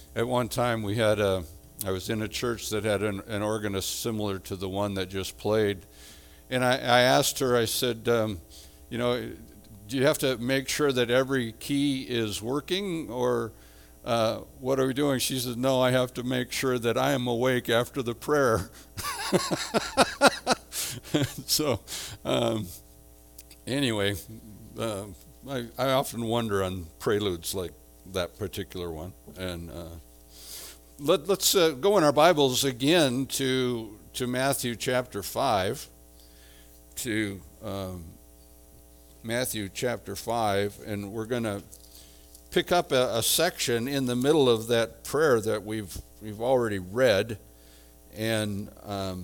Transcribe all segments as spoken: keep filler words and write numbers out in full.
At one time, we had a, I was in a church that had an, an organist similar to the one that just played. And I, I asked her, I said, um, you know, do you have to make sure that every key is working, or uh, what are we doing? She said, no, I have to make sure that I am awake after the prayer. so, um, anyway, uh, I, I often wonder on preludes like that particular one. And uh, let, let's uh, go in our Bibles again to to Matthew chapter five. To um, Matthew chapter five, and we're going to pick up a, a section in the middle of that prayer that we've we've already read, and um,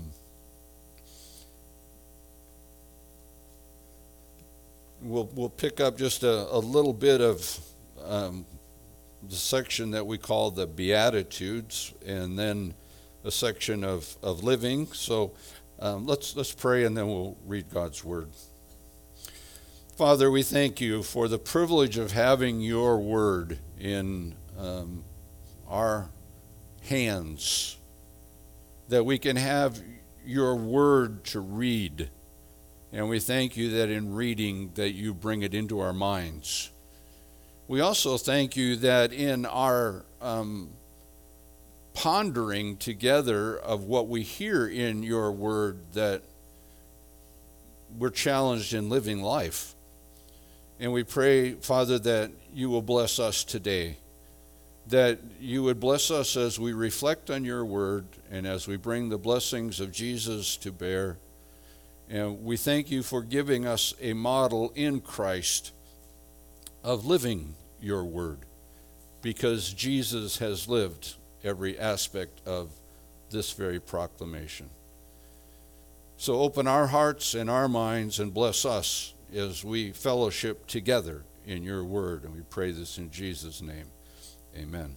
we'll we'll pick up just a, a little bit of um, the section that we call the Beatitudes, and then a section of, of living. So um, let's let's pray, and then we'll read God's word. Father, we thank you for the privilege of having your word in um, our hands, that we can have your word to read. And we thank you that in reading that you bring it into our minds. We also thank you that in our um, pondering together of what we hear in your word, that we're challenged in living life. And we pray, Father, that you will bless us today, that you would bless us as we reflect on your word and as we bring the blessings of Jesus to bear. And we thank you for giving us a model in Christ of living your word, because Jesus has lived every aspect of this very proclamation. So open our hearts and our minds and bless us as we fellowship together in your word. And we pray this in Jesus' name. Amen.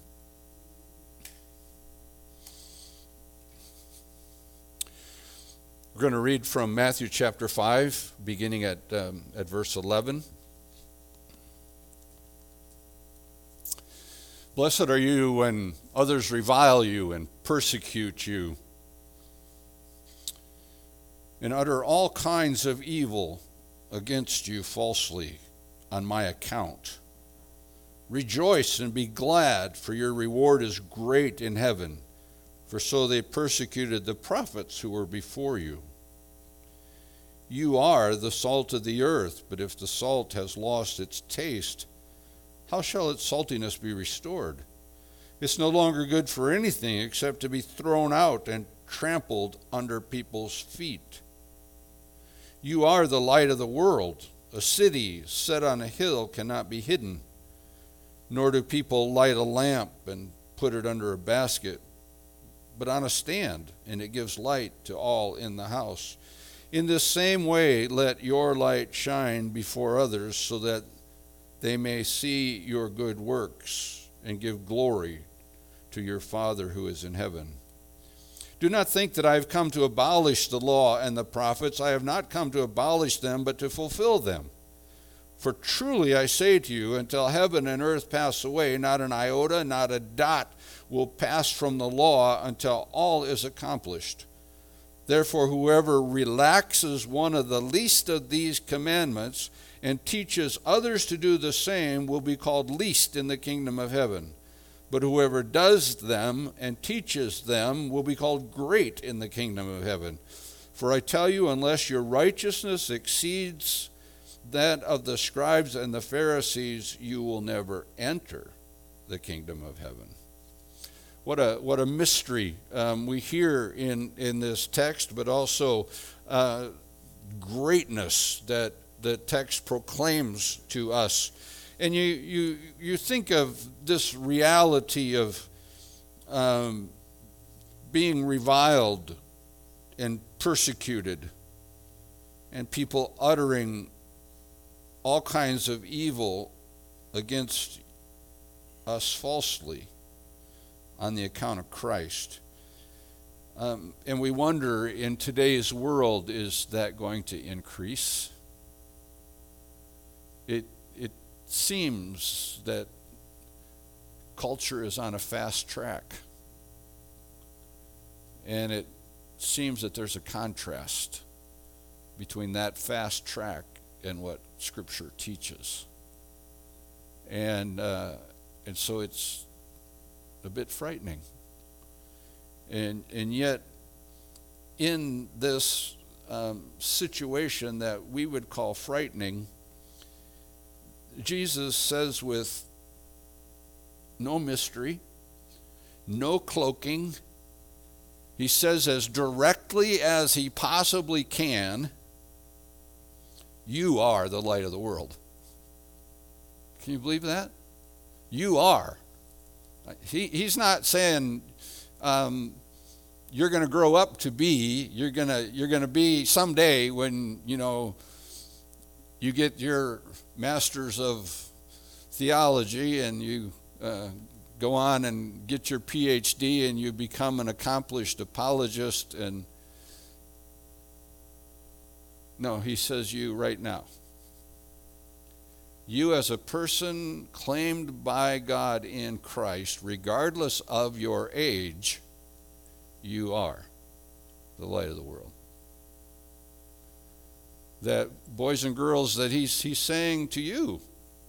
We're going to read from Matthew chapter five, beginning at, um, at verse eleven. Blessed are you when others revile you and persecute you and utter all kinds of evil against you falsely on my account. Rejoice and be glad, for your reward is great in heaven, for so they persecuted the prophets who were before you. You are the salt of the earth, but if the salt has lost its taste, how shall its saltiness be restored? It's no longer good for anything except to be thrown out and trampled under people's feet. You are the light of the world. A city set on a hill cannot be hidden, nor do people light a lamp and put it under a basket, but on a stand, and it gives light to all in the house. In this same way, let your light shine before others, so that they may see your good works and give glory to your Father who is in heaven. Do not think that I have come to abolish the law and the prophets. I have not come to abolish them, but to fulfill them. For truly I say to you, until heaven and earth pass away, not an iota, not a dot will pass from the law until all is accomplished. Therefore, whoever relaxes one of the least of these commandments and teaches others to do the same will be called least in the kingdom of heaven. But whoever does them and teaches them will be called great in the kingdom of heaven. For I tell you, unless your righteousness exceeds that of the scribes and the Pharisees, you will never enter the kingdom of heaven. What a what a mystery um, we hear in, in this text, but also uh, greatness that the text proclaims to us. And you you you think of this reality of um, being reviled and persecuted, and people uttering all kinds of evil against us falsely on the account of Christ. Um, and we wonder, in today's world, is that going to increase? It it seems that culture is on a fast track. And it seems that there's a contrast between that fast track and what Scripture teaches. And uh, and so it's a bit frightening. And and yet, in this um, situation that we would call frightening, Jesus says with no mystery, no cloaking, he says as directly as he possibly can, you are the light of the world. Can you believe that? You are. He, he's not saying um, you're going to grow up to be, you're going to you're going to be someday when, you know, you get your master's of theology and you uh, go on and get your P H D and you become an accomplished apologist. And no, he says you right now. You as a person claimed by God in Christ, regardless of your age, you are the light of the world. That boys and girls, that he's he's saying to you,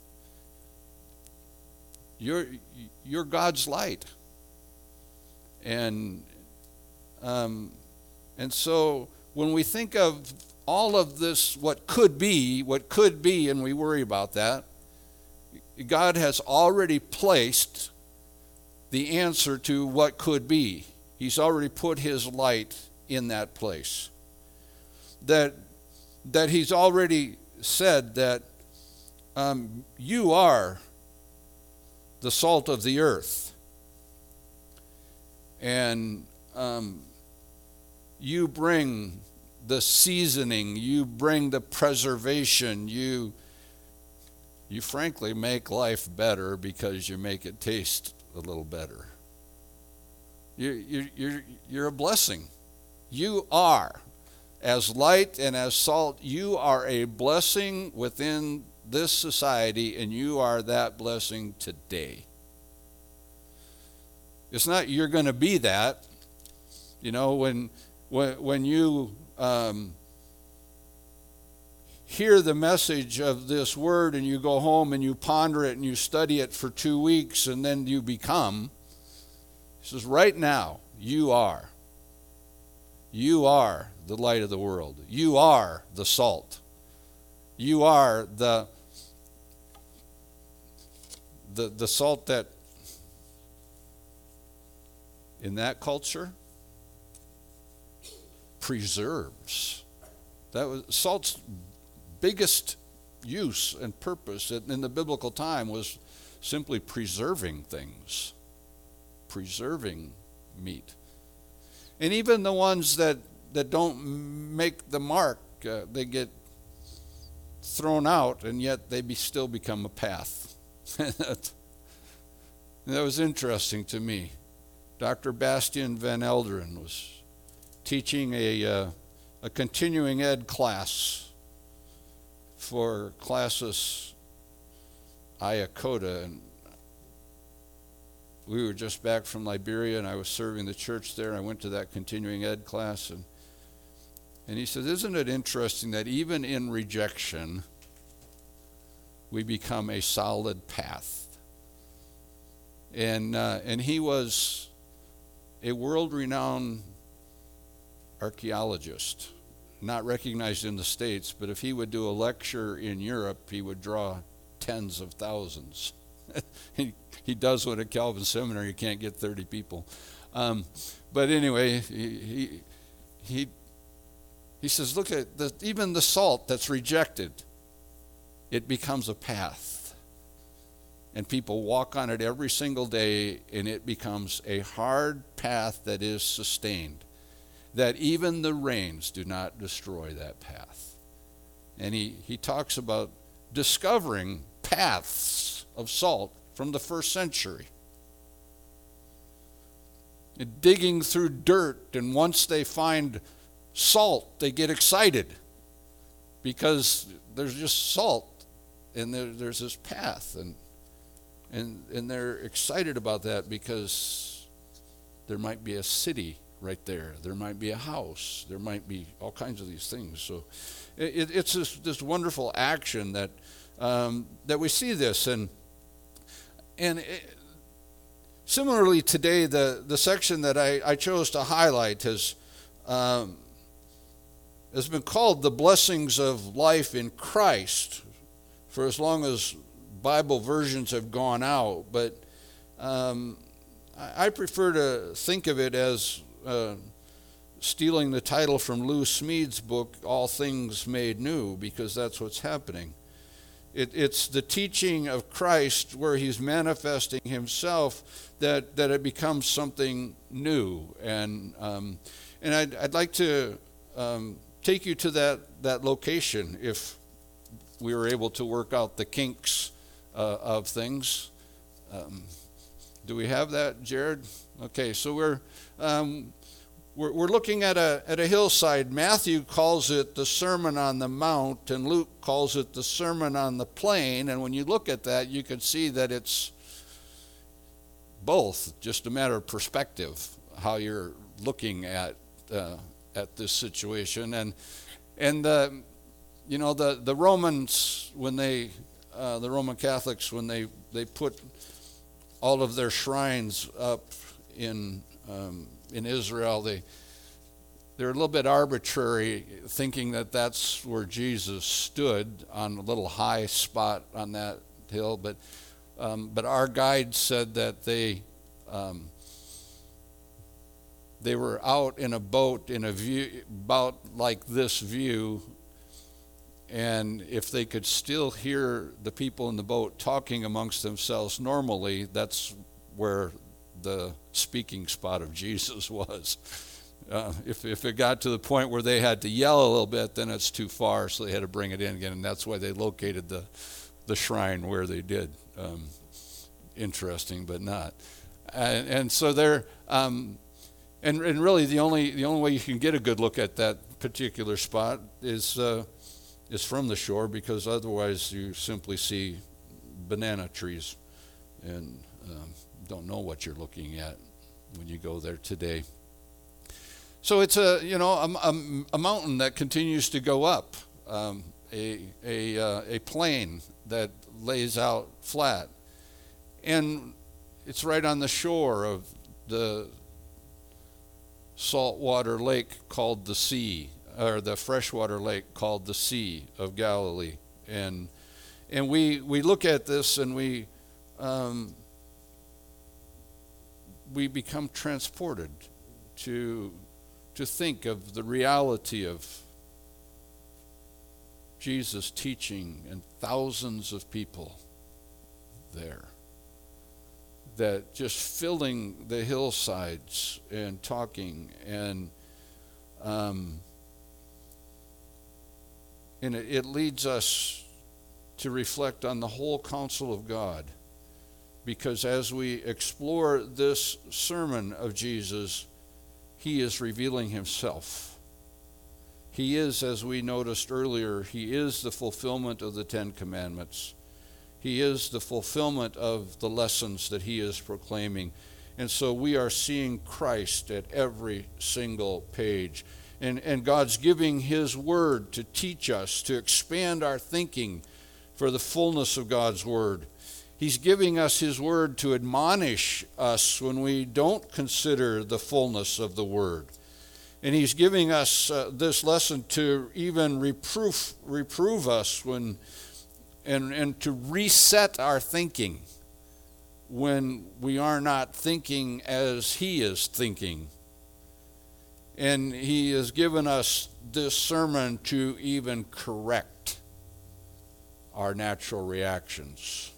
you're you're God's light. And um, and so when we think of all of this, what could be, what could be, and we worry about that, God has already placed the answer to what could be. He's already put his light in that place. That that he's already said that um, you are the salt of the earth. And um, you bring the seasoning, you bring the preservation, you you frankly make life better because you make it taste a little better. You you you're you're a blessing. You are, as light and as salt, you are a blessing within this society, and you are that blessing today. It's not you're going to be that. You know, when when when you Um, hear the message of this word and you go home and you ponder it and you study it for two weeks and then you become, he says, right now, you are. You are the light of the world. You are the salt. You are the, the, the salt that, in that culture, preserves. That was salt's biggest use and purpose in the biblical time was simply preserving things, preserving meat. And even the ones that, that don't make the mark, uh, they get thrown out, and yet they be, still become a path. that, that was interesting to me. Doctor Bastian Van Elderen was teaching a, uh, a continuing ed class for Classis Iacota. And we were just back from Liberia, and I was serving the church there, and I went to that continuing ed class. And, and he said, isn't it interesting that even in rejection, we become a solid path? And, uh, and he was a world-renowned archaeologist, not recognized in the States, but if he would do a lecture in Europe, he would draw tens of thousands. he, he does what at Calvin Seminary, you can't get thirty people. Um, but anyway, he, he he he says, look at the, even the salt that's rejected, it becomes a path. And people walk on it every single day, and it becomes a hard path that is sustained, that even the rains do not destroy that path. And he, he talks about discovering paths of salt from the first century. And digging through dirt, and once they find salt, they get excited because there's just salt, and there, there's this path. And And, and they're excited about that because there might be a city right there. There might be a house. There might be all kinds of these things. So it, it's this, this wonderful action that um, that we see this. And and it, similarly today, the, the section that I, I chose to highlight has, um, has been called the blessings of life in Christ for as long as Bible versions have gone out. But um, I, I prefer to think of it as uh, stealing the title from Lou Smeed's book, All Things Made New, because that's what's happening. It, it's the teaching of Christ where he's manifesting himself that, that it becomes something new. And um, and I'd, I'd like to um, take you to that, that location if we were able to work out the kinks uh, of things. Um, do we have that, Jared? Okay, so we're... Um, We're, we're looking at a at a hillside. Matthew calls it the Sermon on the Mount, and Luke calls it the Sermon on the Plain. And when you look at that, you can see that it's both, just a matter of perspective, how you're looking at uh, at this situation. And and uh, you know the the Romans, when they uh, the Roman Catholics, when they they put all of their shrines up in um, in Israel, they, they're a little bit arbitrary, thinking that that's where Jesus stood on a little high spot on that hill. But um, but our guide said that they um, they were out in a boat in a view about like this view, and if they could still hear the people in the boat talking amongst themselves normally, that's where the speaking spot of Jesus was. Uh, if if it got to the point where they had to yell a little bit, then it's too far, so they had to bring it in again, and that's why they located the the shrine where they did. Um, interesting, but not. And, and so they're um, and and really the only the only way you can get a good look at that particular spot is uh, is from the shore, because otherwise you simply see banana trees and um, don't know what you're looking at when you go there today. So it's a you know a, a, a mountain that continues to go up, um, a a uh, a plain that lays out flat, and it's right on the shore of the saltwater lake called the Sea, or the freshwater lake called the Sea of Galilee. And and we we look at this and we um, we become transported to to think of the reality of Jesus teaching and thousands of people there, that just filling the hillsides and talking, and um, and it, it leads us to reflect on the whole counsel of God, because as we explore this sermon of Jesus, he is revealing himself. He is, as we noticed earlier, he is the fulfillment of the Ten Commandments. He is the fulfillment of the lessons that he is proclaiming. And so we are seeing Christ at every single page. And, and God's giving his word to teach us, to expand our thinking for the fullness of God's word. He's giving us his word to admonish us when we don't consider the fullness of the word. And he's giving us uh, this lesson to even reproof, reprove us when, and, and to reset our thinking when we are not thinking as he is thinking. And he has given us this sermon to even correct our natural reactions,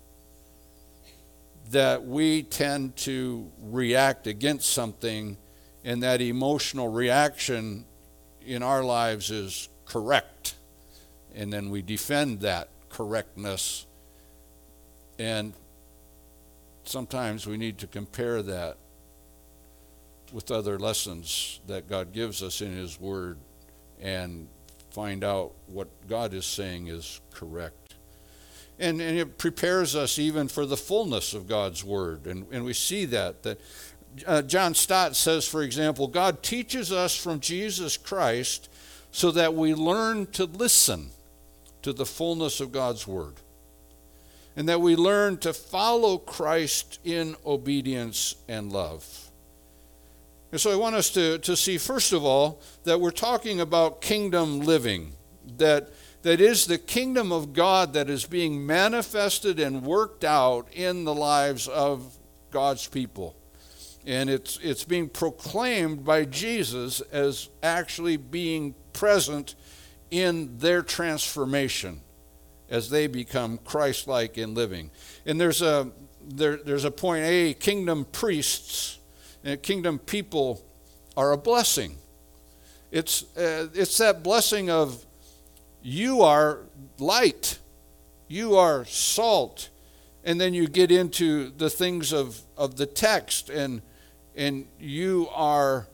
that we tend to react against something, and that emotional reaction in our lives is correct. And then we defend that correctness. And sometimes we need to compare that with other lessons that God gives us in his word and find out what God is saying is correct. And, and it prepares us even for the fullness of God's word. And, and we see that. that uh, John Stott says, for example, God teaches us from Jesus Christ so that we learn to listen to the fullness of God's word. And that we learn to follow Christ in obedience and love. And so I want us to, to see, first of all, that we're talking about kingdom living. That That is the kingdom of God that is being manifested and worked out in the lives of God's people. And it's it's being proclaimed by Jesus as actually being present in their transformation as they become Christ-like in living. And there's a there, there's a point A, kingdom priests and kingdom people are a blessing. It's uh, it's that blessing of you are light, you are salt, and then you get into the things of, of the text, and and you are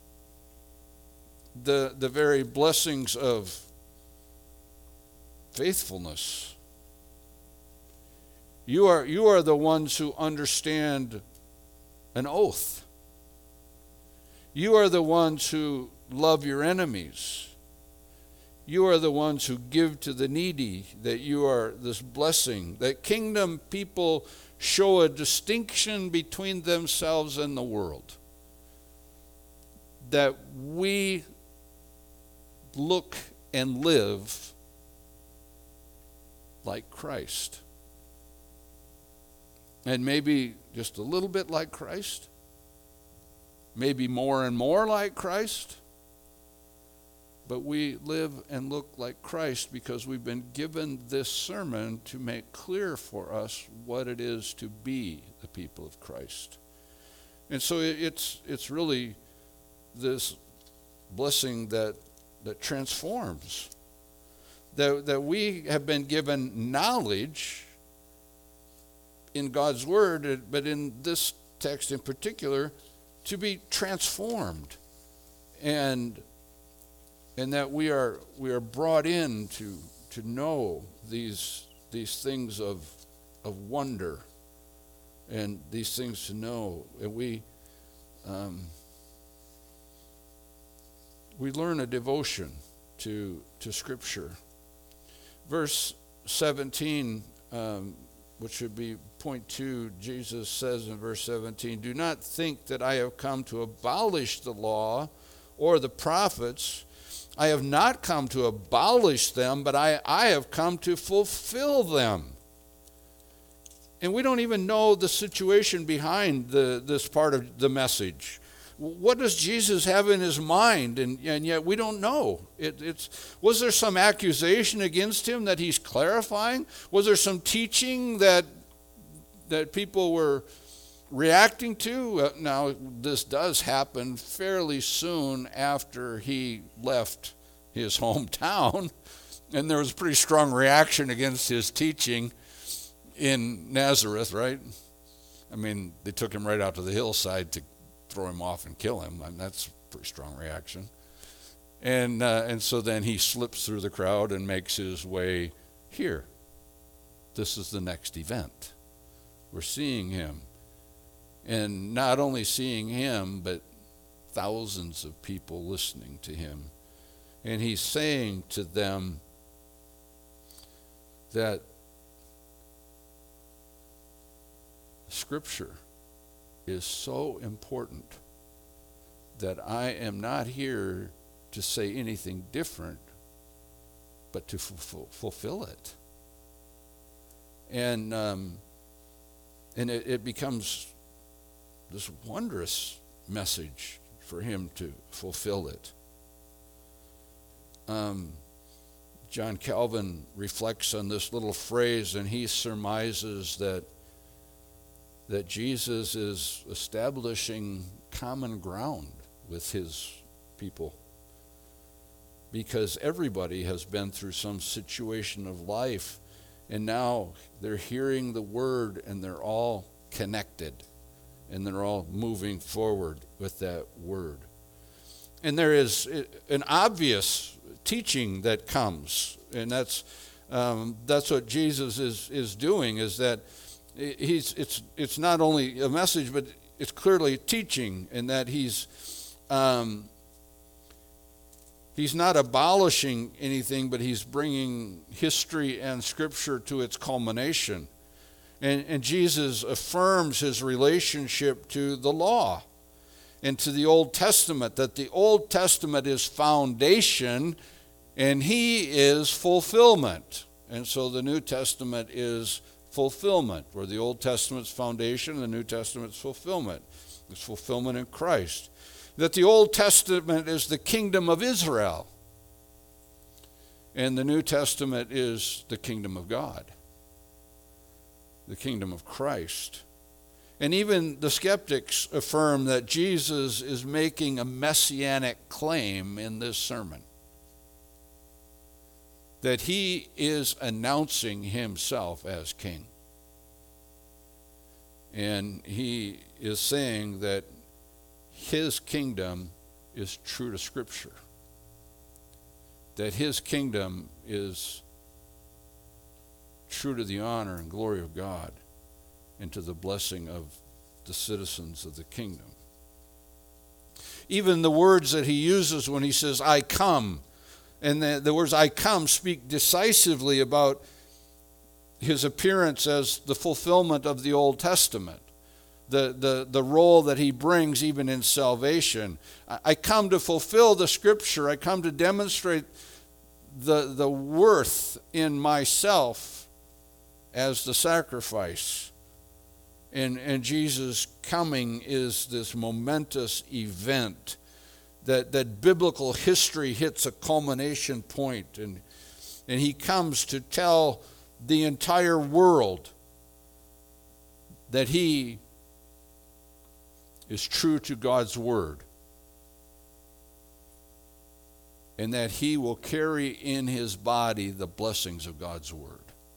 the the very blessings of faithfulness. You are you are the ones who understand an oath. You are the ones who love your enemies. You are the ones who give to the needy, that you are this blessing. That kingdom people show a distinction between themselves and the world. That we look and live like Christ. And maybe just a little bit like Christ. Maybe more and more like Christ. But we live and look like Christ because we've been given this sermon to make clear for us what it is to be the people of Christ. And so it's it's really this blessing that that transforms. That, that we have been given knowledge in God's word, but in this text in particular, to be transformed. And And that we are we are brought in to to know these these things of of wonder, and these things to know, and we um, we learn a devotion to to Scripture. Verse seventeen, um, which would be point two, Jesus says in verse seventeen, "Do not think that I have come to abolish the law or the prophets. I have not come to abolish them, but I, I have come to fulfill them." And we don't even know the situation behind the, this part of the message. What does Jesus have in his mind? And, and yet we don't know. It, it's, was there some accusation against him that he's clarifying? Was there some teaching that, that people were reacting to? Uh, now, this does happen fairly soon after he left his hometown, and there was a pretty strong reaction against his teaching in Nazareth, right? I mean, they took him right out to the hillside to throw him off and kill him. I mean, that's a pretty strong reaction. And uh, and so then he slips through the crowd and makes his way here. This is the next event. We're seeing him. And not only seeing him, but thousands of people listening to him. And he's saying to them that Scripture is so important that I am not here to say anything different, but to fulfill, fulfill it. And um, and it, it becomes this wondrous message for him to fulfill it. Um, John Calvin reflects on this little phrase, and he surmises that that Jesus is establishing common ground with his people, because everybody has been through some situation of life, and now they're hearing the word, and they're all connected, and they're all moving forward with that word. And there is an obvious teaching that comes, and that's um, that's what Jesus is is doing, is that he's it's it's not only a message, but it's clearly teaching, in that he's um, he's not abolishing anything, but he's bringing history and Scripture to its culmination. And, and Jesus affirms his relationship to the law and to the Old Testament, that the Old Testament is foundation and he is fulfillment. And so the New Testament is fulfillment, where the Old Testament's foundation, the New Testament's fulfillment. It's fulfillment in Christ. That the Old Testament is the kingdom of Israel, and the New Testament is the kingdom of God, the kingdom of Christ. And even the skeptics affirm that Jesus is making a messianic claim in this sermon, that he is announcing himself as king. And he is saying that his kingdom is true to Scripture, that his kingdom is true to the honor and glory of God and to the blessing of the citizens of the kingdom. Even the words that he uses when he says, I come, and the, the words I come speak decisively about his appearance as the fulfillment of the Old Testament, the, the, the role that he brings even in salvation. I come to fulfill the Scripture. I come to demonstrate the, the worth in myself as the sacrifice. And, and Jesus' coming is this momentous event that, that biblical history hits a culmination point, and, and he comes to tell the entire world that he is true to God's word, and that he will carry in his body the blessings of God's word.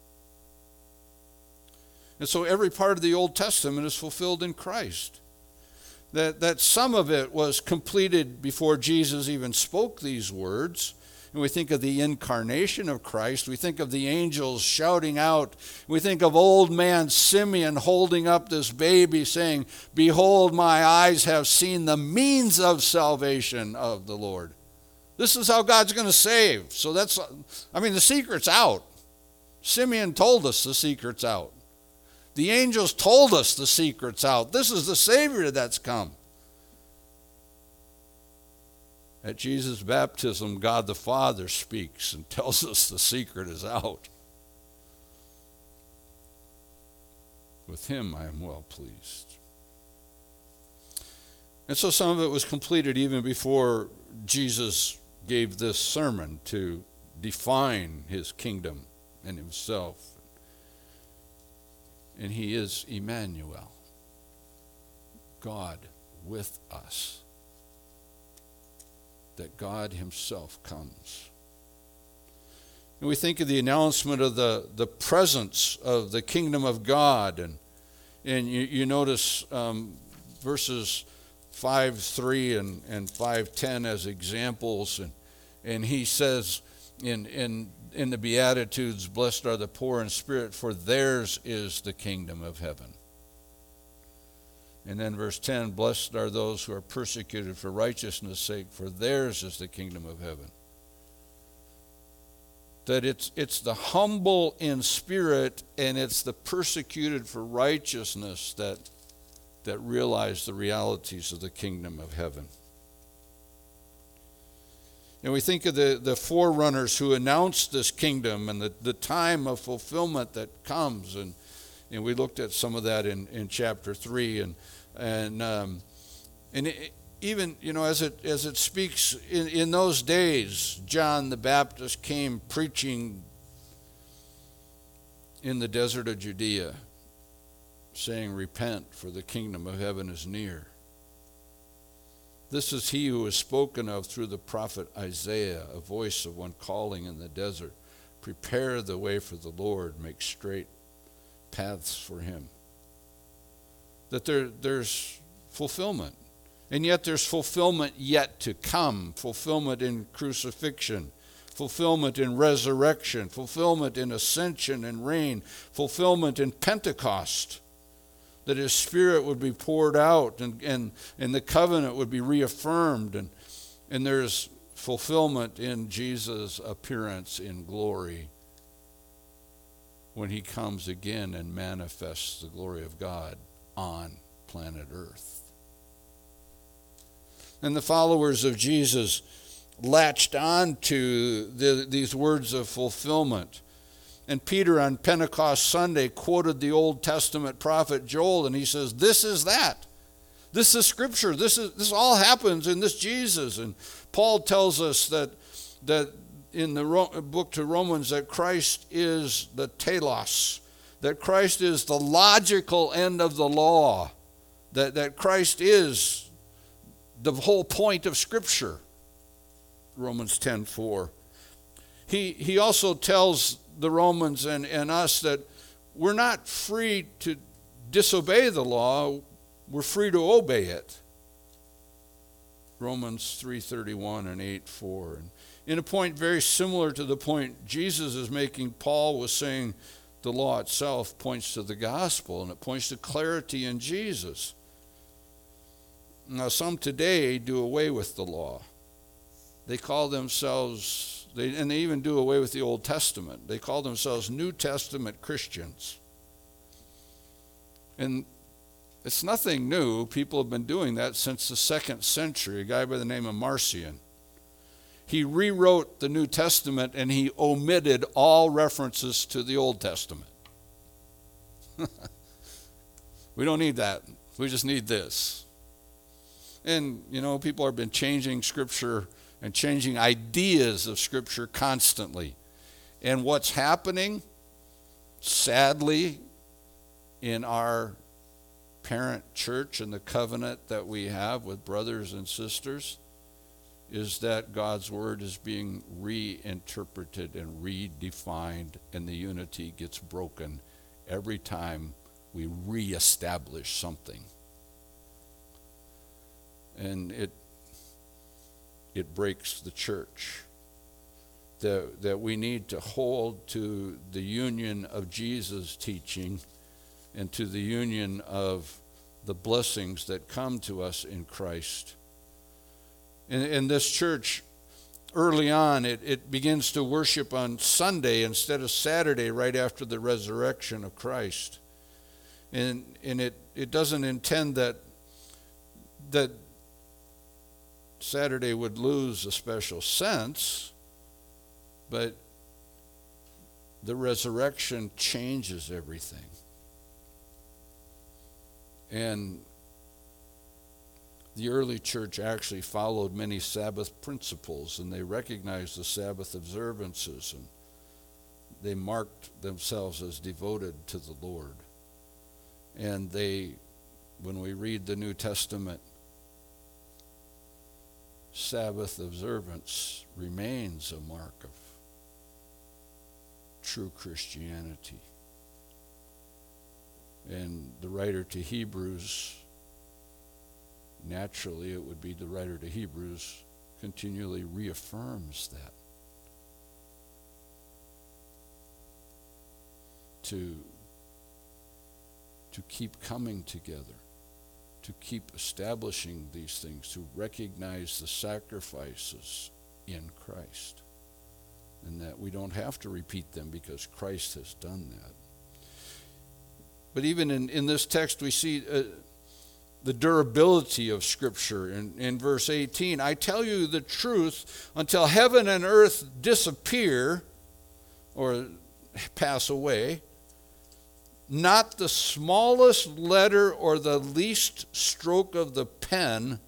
And so every part of the Old Testament is fulfilled in Christ. That, that some of it was completed before Jesus even spoke these words. And we think of the incarnation of Christ. We think of the angels shouting out. We think of old man Simeon holding up this baby saying, behold, my eyes have seen the means of salvation of the Lord. This is how God's going to save. So that's, I mean, the secret's out. Simeon told us the secret's out. The angels told us the secret's out. This is the Savior that's come. At Jesus' baptism, God the Father speaks and tells us the secret is out. With him I am well pleased. And so some of it was completed even before Jesus gave this sermon to define his kingdom and himself. And he is Emmanuel, God with us. That God himself comes. And we think of the announcement of the, the presence of the kingdom of God. And, and you, you notice um, verses five three and, and five ten as examples. And, and he says in, in, in the Beatitudes, blessed are the poor in spirit, for theirs is the kingdom of heaven. And then verse ten, blessed are those who are persecuted for righteousness' sake, for theirs is the kingdom of heaven. That it's it's the humble in spirit and it's the persecuted for righteousness that, that realize the realities of the kingdom of heaven. And we think of the, the forerunners who announced this kingdom and the, the time of fulfillment that comes. And, and we looked at some of that in, in chapter three. And And um, and it, even, you know, as it as it speaks, in, in those days, John the Baptist came preaching in the desert of Judea, saying, repent, for the kingdom of heaven is near. This is he who is spoken of through the prophet Isaiah, a voice of one calling in the desert, prepare the way for the Lord, make straight paths for him. That there, there's fulfillment. And yet there's fulfillment yet to come. Fulfillment in crucifixion. fulfillment in resurrection, fulfillment in ascension and reign, fulfillment in Pentecost, that his Spirit would be poured out and, and, and the covenant would be reaffirmed. And, and there's fulfillment in Jesus' appearance in glory when he comes again and manifests the glory of God on planet Earth. And the followers of Jesus latched on to the, these words of fulfillment. And Peter on Pentecost Sunday quoted the Old Testament prophet Joel, and he says, this is that. This is Scripture. This is this all happens in this Jesus. And Paul tells us that, that in the Ro- book to Romans that Christ is the telos, that Christ is the logical end of the law, that, that Christ is the whole point of Scripture. Romans ten four. He, he also tells the Romans and, and us that we're not free to disobey the law, we're free to obey it. Romans three thirty-one and eight four. And in a point very similar to the point Jesus is making, Paul was saying the law itself points to the gospel and it points to clarity in Jesus. Now some today do away with the law. They call themselves, they, and they even do away with the Old Testament. They call themselves New Testament Christians. And it's nothing new. People have been doing that since the second century. A guy by the name of Marcion. He rewrote the New Testament and he omitted all references to the Old Testament. We don't need that. We just need this. And, you know, people have been changing Scripture and changing ideas of Scripture constantly. And what's happening, sadly, in our parent church and the covenant that we have with brothers and sisters, is that God's Word is being reinterpreted and redefined, and the unity gets broken every time we reestablish something. And it it breaks the church. That, that we need to hold to the union of Jesus' teaching and to the union of the blessings that come to us in Christ. In, in this church, early on, it, it begins to worship on Sunday instead of Saturday right after the resurrection of Christ. And, and it, it doesn't intend that that Saturday would lose a special sense, but the resurrection changes everything. And the early church actually followed many Sabbath principles, and they recognized the Sabbath observances, and they marked themselves as devoted to the Lord. And they, when we read the New Testament, Sabbath observance remains a mark of true Christianity. And the writer to Hebrews, naturally it would be the writer to Hebrews, continually reaffirms that. To, to keep coming together, to keep establishing these things, to recognize the sacrifices in Christ, and that we don't have to repeat them because Christ has done that. But even in, in this text we see uh, the durability of Scripture. In, in verse eighteen, I tell you the truth, until heaven and earth disappear or pass away, not the smallest letter or the least stroke of the pen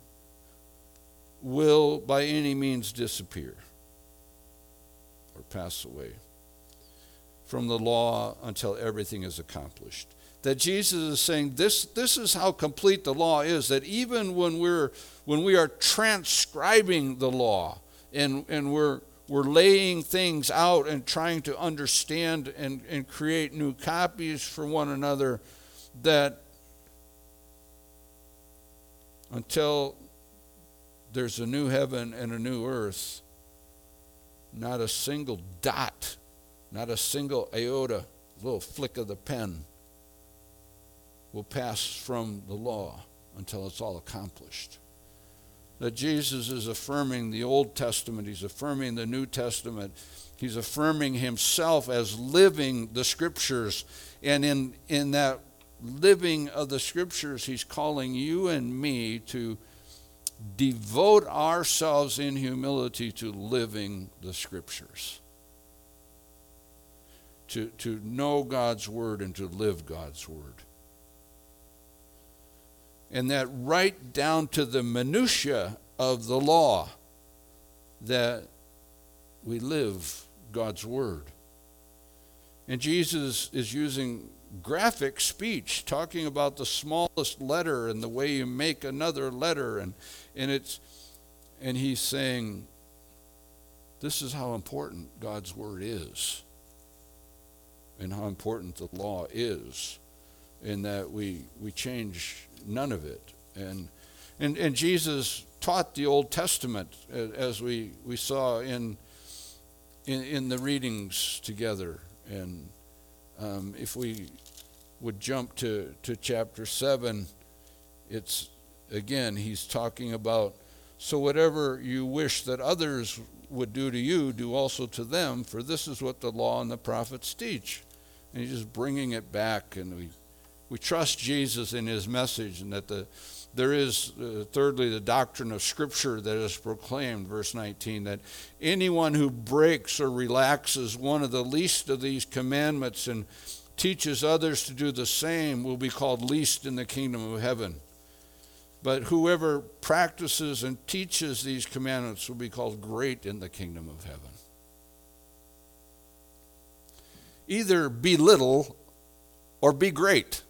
will by any means disappear or pass away from the law until everything is accomplished. That Jesus is saying this, this is how complete the law is, that even when we're when we are transcribing the law and, and we're we're laying things out and trying to understand and, and create new copies for one another, that until there's a new heaven and a new earth, not a single dot, not a single iota, little flick of the pen will pass from the law until it's all accomplished. That Jesus is affirming the Old Testament, he's affirming the New Testament, he's affirming himself as living the Scriptures, and in, in that living of the Scriptures, he's calling you and me to devote ourselves in humility to living the Scriptures, to, to know God's Word and to live God's Word. And that right down to the minutia of the law, that we live God's Word. And Jesus is using graphic speech, talking about the smallest letter and the way you make another letter, and and it's and he's saying, this is how important God's Word is, and how important the law is, in that we we change none of it. And and and Jesus taught the Old Testament, as we we saw in in, in the readings together. And um, if we would jump to, to chapter seven, it's, again, he's talking about, so whatever you wish that others would do to you, do also to them, for this is what the law and the prophets teach. And he's just bringing it back, and we we trust Jesus in his message, and that the there is, uh, thirdly, the doctrine of Scripture that is proclaimed, verse nineteen, that anyone who breaks or relaxes one of the least of these commandments and teaches others to do the same will be called least in the kingdom of heaven. But whoever practices and teaches these commandments will be called great in the kingdom of heaven. Either be little or be great.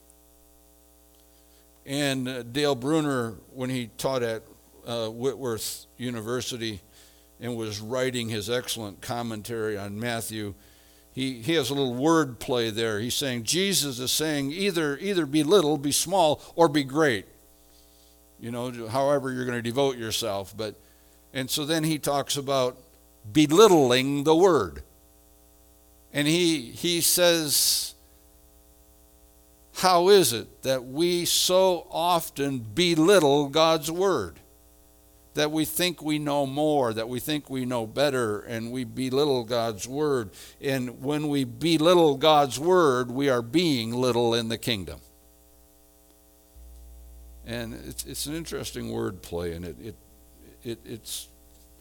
And uh, Dale Bruner, when he taught at uh, Whitworth University and was writing his excellent commentary on Matthew, he, he has a little word play there. He's saying Jesus is saying either either be little, be small, or be great. You know, however you're going to devote yourself. But and so then he talks about belittling the word. And he he says, how is it that we so often belittle God's word? That we think we know more, that we think we know better, and we belittle God's word. And when we belittle God's word, we are being little in the kingdom. And it's it's an interesting word play, and it it, it it's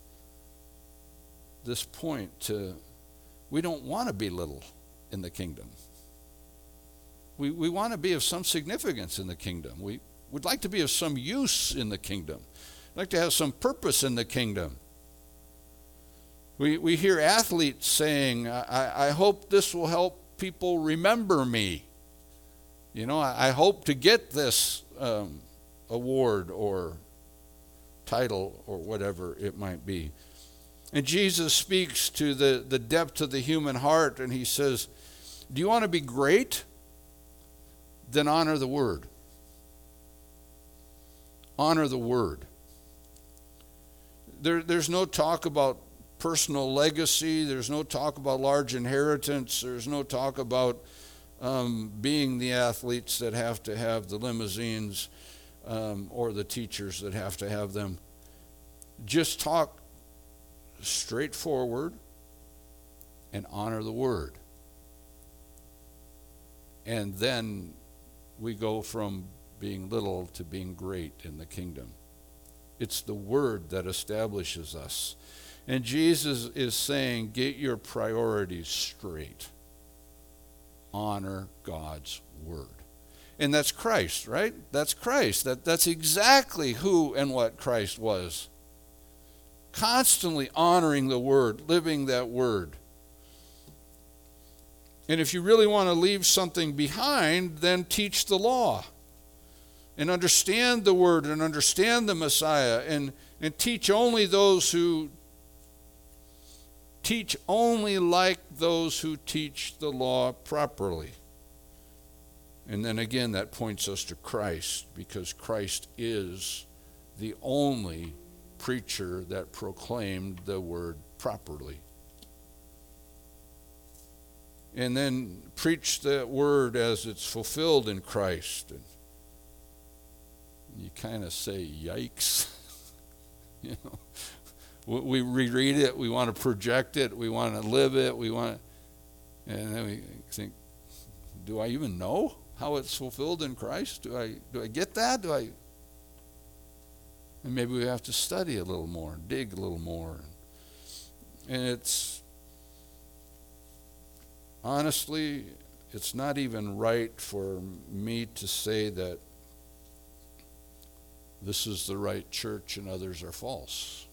this point to, we don't want to be little in the kingdom. We we want to be of some significance in the kingdom. We would like to be of some use in the kingdom. We'd like to have some purpose in the kingdom. We we hear athletes saying, I, I hope this will help people remember me. You know, I, I hope to get this um, award or title or whatever it might be. And Jesus speaks to the, the depth of the human heart, and he says, do you want to be great? Then honor the word. Honor the word. There, there's no talk about personal legacy. There's no talk about large inheritance. There's no talk about um, being the athletes that have to have the limousines um, or the teachers that have to have them. Just talk straightforward and honor the word. And then we go from being little to being great in the kingdom. It's the word that establishes us. And Jesus is saying, get your priorities straight. Honor God's word. And that's Christ, right? That's Christ. That, that's exactly who and what Christ was. Constantly honoring the word, living that word. And if you really want to leave something behind, then teach the law. And understand the word and understand the Messiah. And, and teach only those who teach only like those who teach the law properly. And then again, that points us to Christ, because Christ is the only preacher that proclaimed the word properly. and then preach that word as it's fulfilled in Christ. And you kind of say, yikes. You know, we reread it, we want to project it, we want to live it, we want to, and then we think, do I even know how it's fulfilled in Christ? Do I do I get that? Do I? And maybe we have to study a little more, dig a little more. And it's, honestly, it's not even right for me to say that this is the right church and others are false.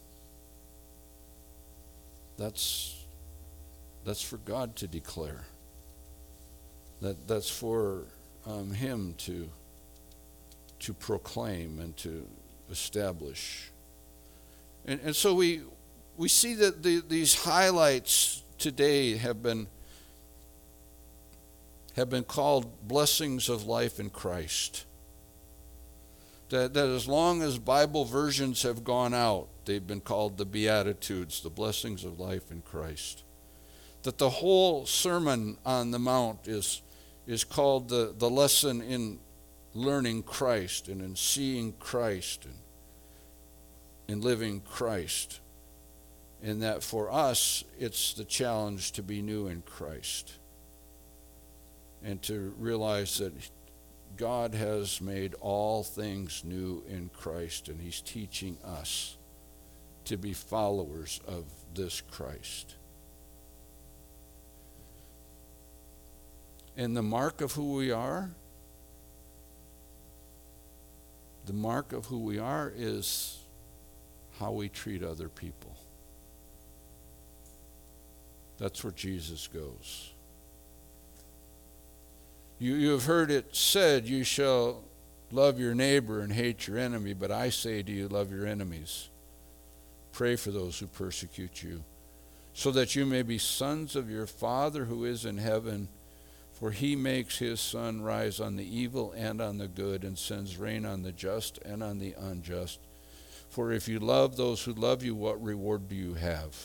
That's that's for God to declare. That that's for um, Him to to proclaim and to establish. And and so we we see that the, these highlights today have been have been called blessings of life in Christ. That, that as long as Bible versions have gone out, they've been called the Beatitudes, the blessings of life in Christ. That the whole Sermon on the Mount is, is called the, the lesson in learning Christ and in seeing Christ and in living Christ. And that for us, it's the challenge to be new in Christ and to realize that God has made all things new in Christ, and He's teaching us to be followers of this Christ. And the mark of who we are, the mark of who we are is how we treat other people. That's where Jesus goes. You, you have heard it said, you shall love your neighbor and hate your enemy, but I say to you, love your enemies. Pray for those who persecute you, so that you may be sons of your Father who is in heaven, for He makes His sun rise on the evil and on the good, and sends rain on the just and on the unjust. For if you love those who love you, what reward do you have?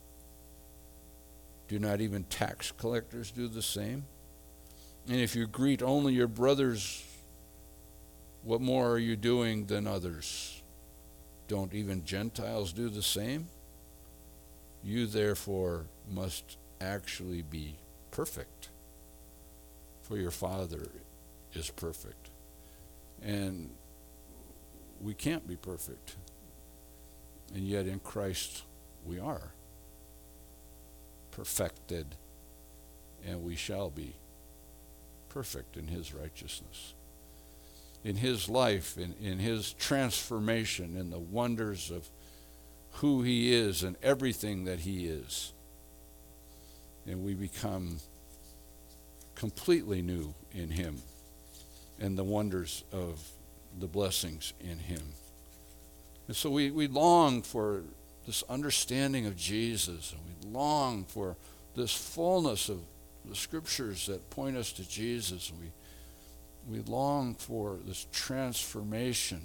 Do not even tax collectors do the same? And if you greet only your brothers, what more are you doing than others? Don't even Gentiles do the same? You therefore must actually be perfect, for your Father is perfect. And we can't be perfect. And yet in Christ we are perfected, and we shall be perfect in His righteousness. In His life, in, in His transformation, in the wonders of who He is and everything that He is. And we become completely new in Him and the wonders of the blessings in Him. And so we, we long for this understanding of Jesus, and we long for this fullness of the scriptures that point us to Jesus. And we, we long for this transformation,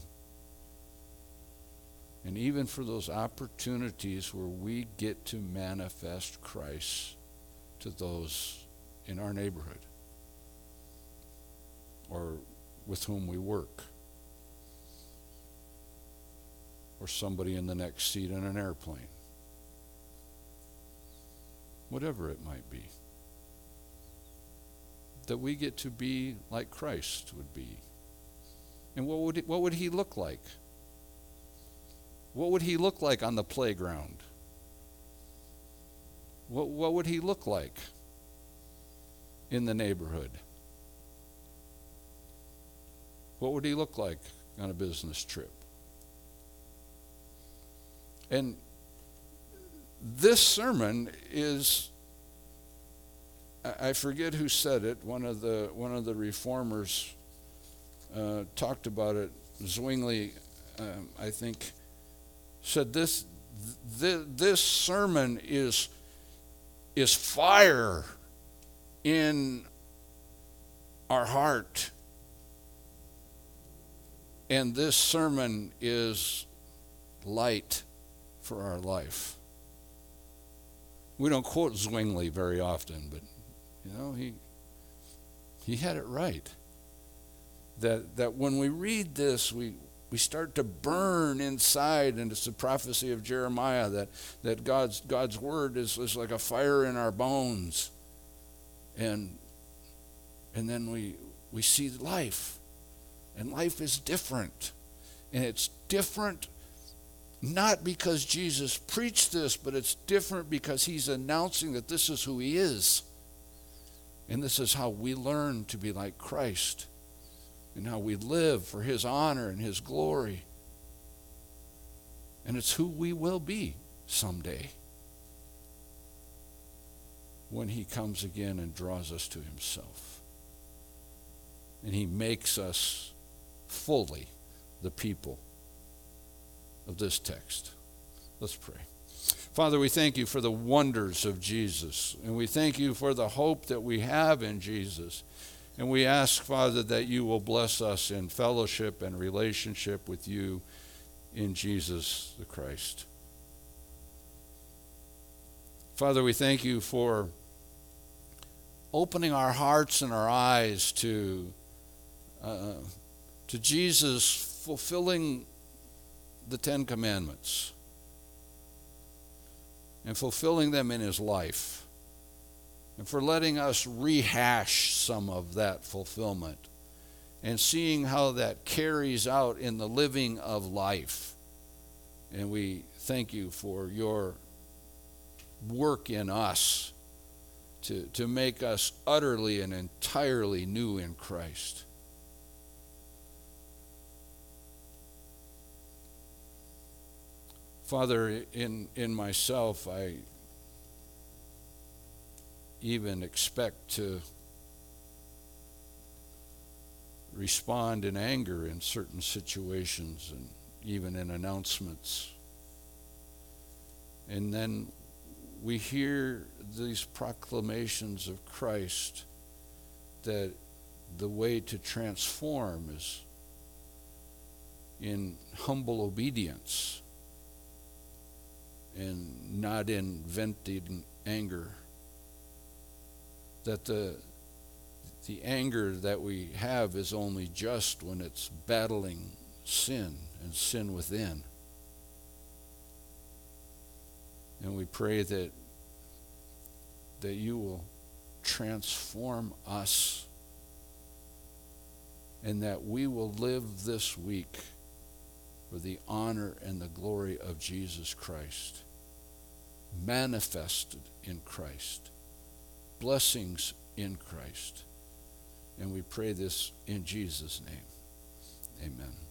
and even for those opportunities where we get to manifest Christ to those in our neighborhood or with whom we work, or somebody in the next seat in an airplane. Whatever it might be. That we get to be like Christ would be. And what would it, what would He look like? What would He look like on the playground? What what would He look like in the neighborhood? What would He look like on a business trip? And this sermon is, I forget who said it, one of the one of the reformers uh, talked about it. Zwingli, um, I think, said this, th- this sermon is, is fire in our heart. And this sermon is light for our life. We don't quote Zwingli very often, but You know, he he had it right. That that when we read this, we we start to burn inside, and it's the prophecy of Jeremiah that, that God's God's word is, is like a fire in our bones. And and then we we see life. And life is different. And it's different not because Jesus preached this, but it's different because he's announcing that this is who he is. And this is how we learn to be like Christ. And how we live for his honor and his glory. And it's who we will be someday when he comes again and draws us to himself. And he makes us fully the people of this text. Let's pray. Father, we thank you for the wonders of Jesus. And we thank you for the hope that we have in Jesus. And we ask, Father, that you will bless us in fellowship and relationship with you in Jesus the Christ. Father, we thank you for opening our hearts and our eyes to, uh, to Jesus fulfilling the Ten Commandments and fulfilling them in his life. And for letting us rehash some of that fulfillment and seeing how that carries out in the living of life. And we thank you for your work in us to, to make us utterly and entirely new in Christ. Father, in, in myself, I even expect to respond in anger in certain situations and even in announcements. And then we hear these proclamations of Christ that the way to transform is in humble obedience and not in venting anger. That the the anger that we have is only just when it's battling sin and sin within. And we pray that that you will transform us and that we will live this week for the honor and the glory of Jesus Christ, manifested in Christ. Blessings in Christ. And we pray this in Jesus' name. Amen.